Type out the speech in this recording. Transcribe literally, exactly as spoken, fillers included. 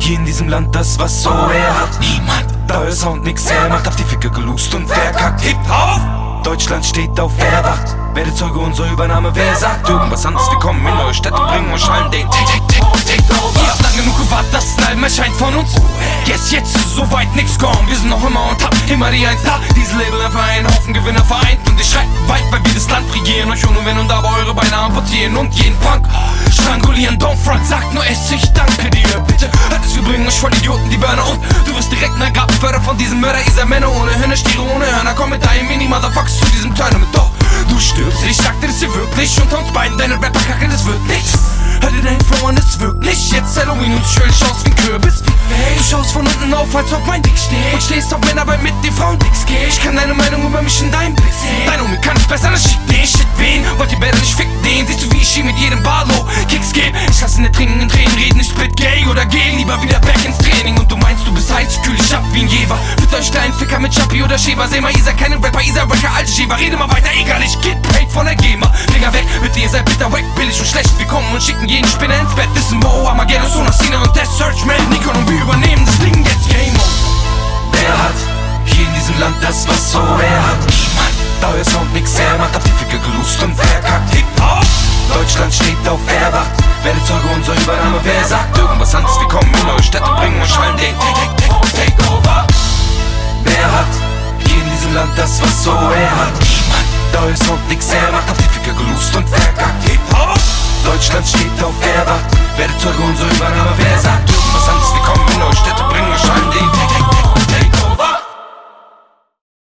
hier in diesem Land das, was so er hat. Niemand, da ist Sound nix, er macht auf die Ficker geloost und verkackt. Hebt auf! Deutschland steht auf Wehrwacht. Werde Zeuge unserer Übernahme, wer sagt irgendwas anderes? Wir kommen in neue Städte, bringen euch allen den Take, take, take, take over. Ihr habt lang genug gewartet, dass ein Album erscheint von uns. Yes, jetzt ist soweit nix gone. Wir sind noch immer on top, immer die Eins da. Dieses Label einfach einen Haufen Gewinner vereint. Und ich schreit weit, weil wir das Land regieren. Euch ohne Wenn und Aber eure Beine amputieren. Und jeden Punk strangulieren. Don't front, sagt nur es, ich danke dir. Bitte hört es, wir bringen euch voll Idioten die Burner. Und du wirst direkt ein Grabförder von diesem Mörder. Ihr seid Männer ohne Hörner, Stiere ohne Hörner. Komm mit deinem Mini-Motherfuckers zu diesem Tournament. Doch, du stirbst, ich sagte das hier wirklich. Unter uns beiden deine Rapper kacken, das wird nichts. Hör dir deinen Flow an, das wirkt nicht. Jetzt Halloween und schön schaust wie ein Kürbis. Du schaust von unten auf, als ob mein Dick steht. Und stehst auf Männer, weil mit den Frauen Dicks geht. Ich kann deine Meinung über mich in deinem Blick sehen. Dein Homie kann es besser, dann schick den Shit wen. Wollt ihr besser nicht fick den? Siehst du, wie ich hier mit jedem Barlow Kicks geb? Ich lass in der Trinken Tränen reden. Ich split gay oder geh lieber wieder back ins Training. Und du meinst, du bist heiß, kühl ich ab wie ein Jever. Mit euch kleinen Ficker mit Chappi oder Schäber. Seh mal, ihr seid keine Rapper, ihr seid Wacker, alte Schäber. Rede mal weiter, egal, ich get paid von der GEMA. Finger weg, mit ihr seid bitter, wack, billig und schlecht. Wir kommen und schicken jeden Spinner ins Bett. Das ist ein Mo, Armageddon, Sonasina und Death Search, man. Nikon und wir übernehmen das Ding jetzt, Game on. Wer hat hier in diesem Land das, was so er hat? Niemand, da ist Sound nix, er macht auf die Ficker geloost und verkackt. Hebt auf! Deutschland steht auf Wehrwacht. Werde Zeuge unserer Übernahme, wer sagt irgendwas anderes? Wir kommen in neue Städte, bringen euch allen den Take, take, take, take over. Wer hat hier in diesem Land das, was so er hat? Niemand, da ist Sound nix, er macht auf die Ficker geloost und verkackt. Hebt auf! Deutschland steht auf Wehrwacht. Werde Zeuge unserer Übernahme, wer